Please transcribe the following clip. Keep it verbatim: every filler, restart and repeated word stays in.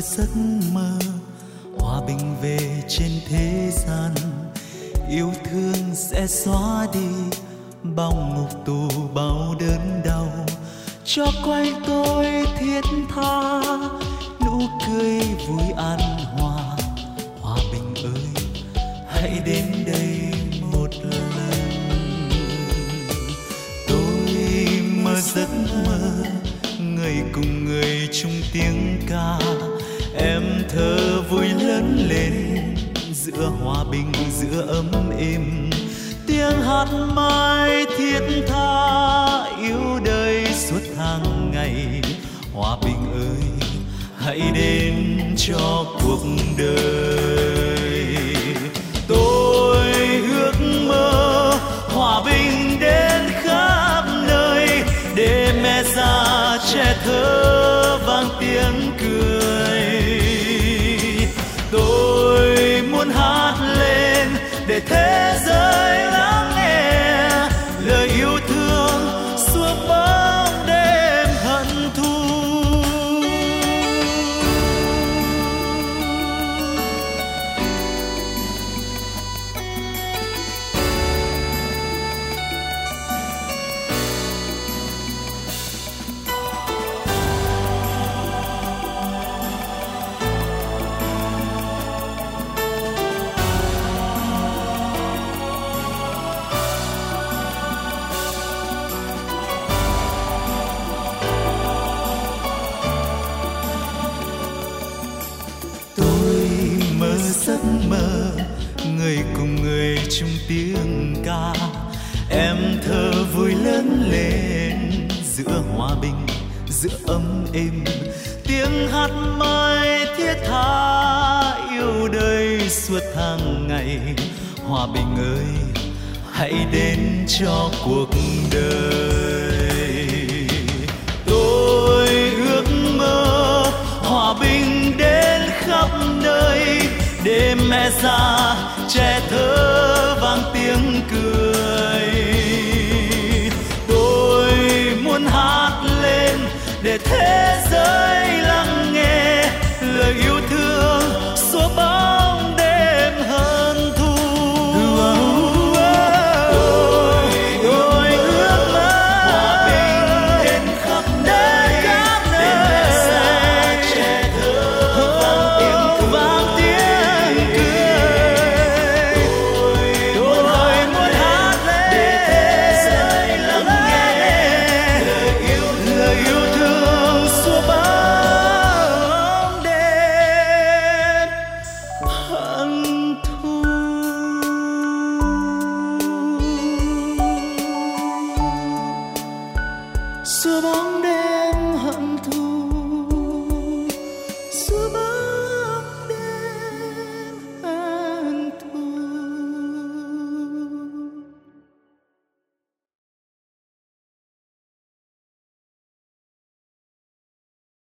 giấc mơ hòa bình về trên thế gian, yêu thương sẽ xóa đi bao ngục tù bao đớn đau, cho quanh tôi thiết tha nụ cười vui an hòa. Hòa bình ơi hãy đến đây một lần. Tôi mơ giấc mơ người cùng người chung tiếng ca, em thơ vui lớn lên giữa hòa bình giữa ấm êm, tiếng hát mãi thiết tha yêu đời suốt tháng ngày. Hòa bình ơi hãy đến cho cuộc đời. Tôi ước mơ hòa bình đến khắp nơi, để mẹ già trẻ thơ vang tiếng cười. Tôi muốn hát lên để thế giới lắng nghe lời yêu thương xua bóng đêm hận thù. Giấc mơ người cùng người chung tiếng ca, em thơ vui lớn lên giữa hòa bình giữa ấm êm, tiếng hát mãi thiết tha yêu đời suốt tháng ngày. Hòa bình ơi hãy đến cho cuộc đời. Tôi ước mơ hòa bình đến khắp nơi, để mẹ già trẻ thơ vang tiếng cười. Tôi muốn hát lên để thế giới lắng nghe lời yêu thương xóa bóng đêm hận thù. Tôi ước mơ hòa bình đến khắp nơi, để mẹ già trẻ thơ vang tiếng cười. Xua bóng